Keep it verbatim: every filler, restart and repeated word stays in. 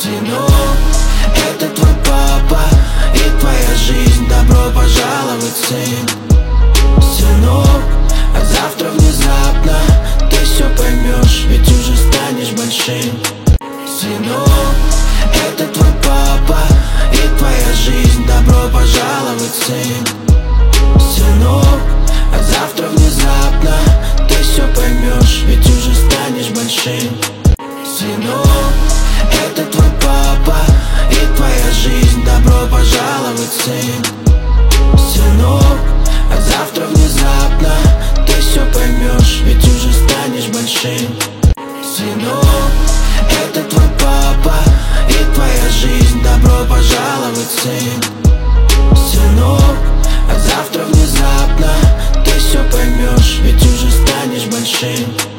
Сынок, это твой папа и твоя жизнь, добро пожаловать, сын. Сынок, а завтра внезапно ты все поймешь, ведь уже станешь большим. Сынок, это твой папа и твоя жизнь, добро пожаловать, сын. Сынок, а завтра внезапно ты все поймешь, ведь уже станешь большим. Сынок, это твой папа и твоя жизнь, добро пожаловать, сын. Сынок, а завтра внезапно ты все поймешь, ведь уже станешь большим. Сынок, это твой папа и твоя жизнь, добро пожаловать, сын. Сынок, а завтра внезапно ты все поймешь, ведь уже станешь большим.